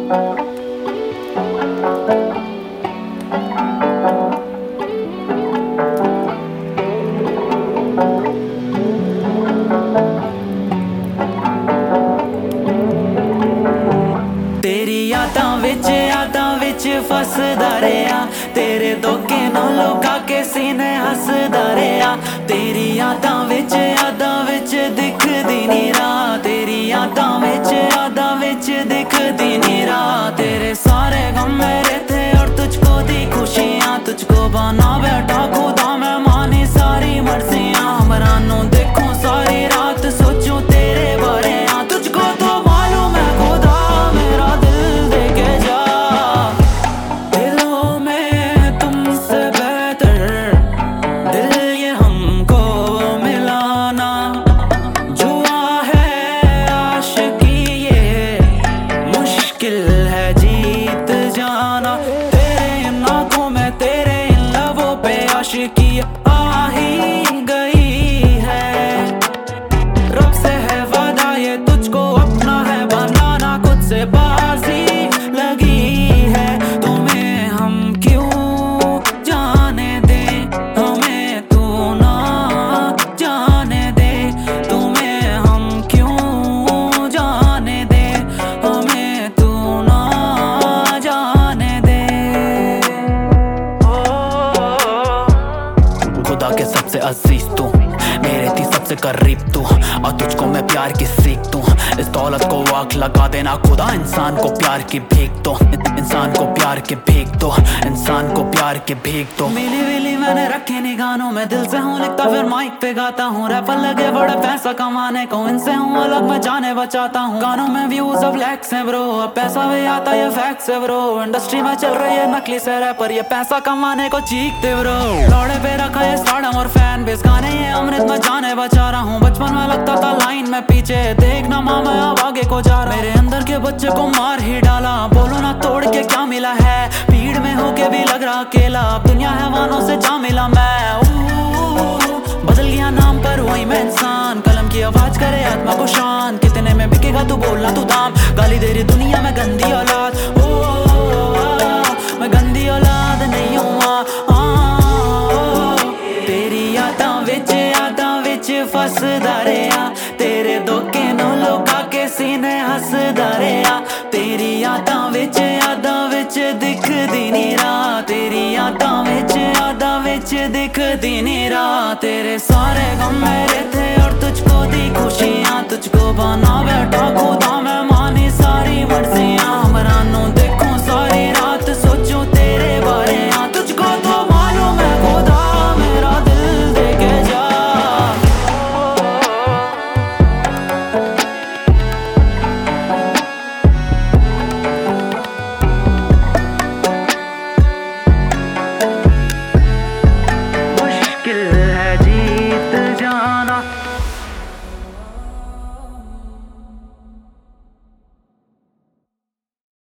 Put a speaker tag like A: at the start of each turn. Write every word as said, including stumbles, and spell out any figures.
A: तेरी यादां विच यादां विच फसदा रेहा, तेरे धोखे नू लुका के सीने हसदा रेहा। तेरी यादां विच यादां विच दिखदी नी राह, तेरी यादां विच यादां विच दिखदी नी राह। तेरे सारे गम मेरे थे और तुझको दी खुशियां, तुझको बना बैठा खुदा मैं मानी सारी मर्जियां। हमरानू देखूं सारी रात सोचूं तेरे बारे, तुझको तो मालूम है खुदा मेरा दिल दे के जा। दिलों में तुमसे बेहतर दिल ये हमको मिलाना, जुआ है आशिकी ये मुश्किल है जीत जाना। तेरे इन आँखों में तेरे इन लबों पे आशिकी आ ही गई है। रब से है वादा ये तुझको अपना है बनाना, खुद से बाजी लगी है। तुम्हें हम क्यों जाने दे, हमें तू ना जाने दे। तुम्हें हम क्यों जाने दे, हमें तू ना जाने दे। खुदा के सबसे अजीज तू, मेरे थी सबसे करीब तू, और तुझको मैं प्यार की सीख दूं। इस दौलत को आँख लगा देना खुदा, इंसान को प्यार की भीख दो, इंसान को प्यार की भीख दो, इंसान को प्यार की भीख दो। मिली विली मैंने रखे नहीं गानों में, दिल से हूँ लिखता फिर माइक पे गाता हूँ। रैपर लगे बड़े पैसा कमाने को, इनसे हूँ अलग मैं जाने बचाता हूँ। गानों में व्यूज अब लैक्स है ब्रो, अब पैसा भी आता ये फैक्स है ब्रो। इंडस्ट्री में चल रही है नकली से रैपर, ये पैसा कमाने को चीखते ब्रो। लौड़े पे रखा ये स्टारडम और फैन बेस, गाने ये अमृत मैं जाने बचा रहा हूँ। बचपन में लगता था लाइन में पीछे, देखना माँ मैं अब आगे को जा रहा। मेरे अंदर के बच्चे को मार ही डाला, बोलो ना तोड़ के क्या मिला है। भीड़ में होके भी लग रहा अकेला, अब दुनिया हैवानों से जा मिला मैं। बदल गया नाम पर वही मैं इंसान, कलम की आवाज करे आत्मा को शांत। कितने में बिकेगा तू बोलना तू दाम, गाली दे रही दुनिया में गंदी औलाद। ओ, मैं गंदी औलाद नहीं हूँ। तेरी यादां विच यादां विच फसदा रेहा, तेरे धोखे नू लुका के सीने हसदा रेहा। तेरी यादां विच यादां विच दिखदी नी राह, तेरी यादां विच यादां विच दिखदी नी राह। तेरे सारे गम मेरे थे और तुझको दी खुशियां, तुझको बना बैठा खुद